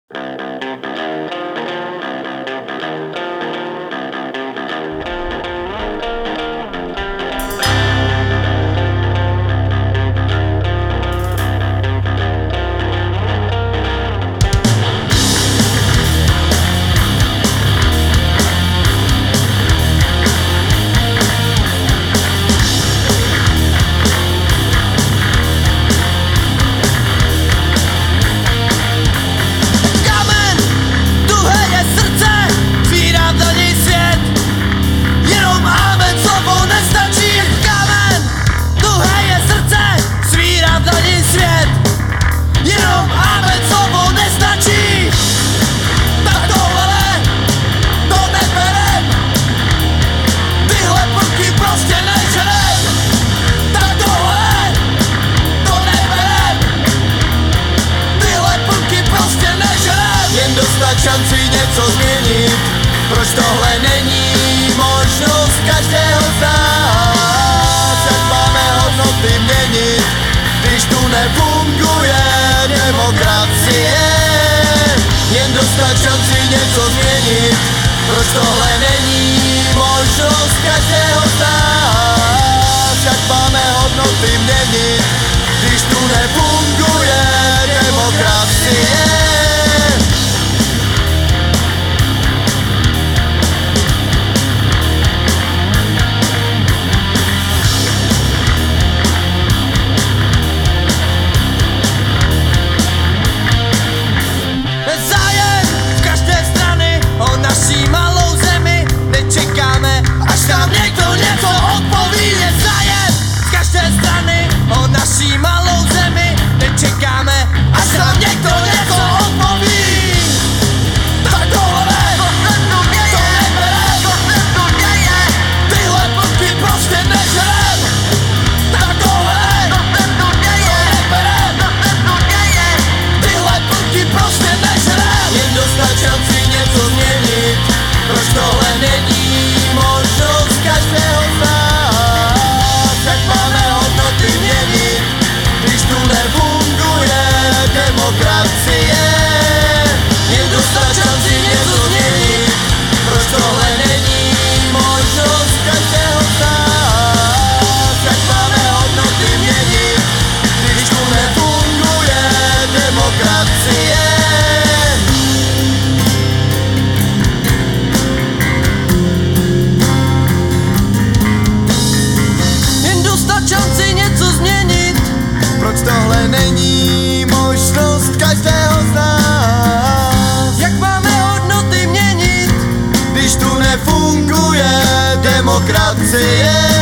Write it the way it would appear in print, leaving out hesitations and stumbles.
Dostat šanci něco změnit, proč tohle není možnost každého z nás? Jak máme hodnoty měnit, když tu nefunguje demokracie? Jen dostat šanci něco změnit, proč tohle není možnost každého z nás? Jak máme hodnoty měnit, když tu nefunguje demokracie? Proč tohle není možnost každého z nás? Jak máme hodnoty měnit, když tu nefunguje demokracie? Jen dostat šanci něco změnit, proč tohle není možnost každého z nás? Jak máme hodnoty měnit, když tu nefunguje demokracie? Proč tohle není možnost každého z nás? Jak máme hodnoty měnit, když tu nefunguje demokracie?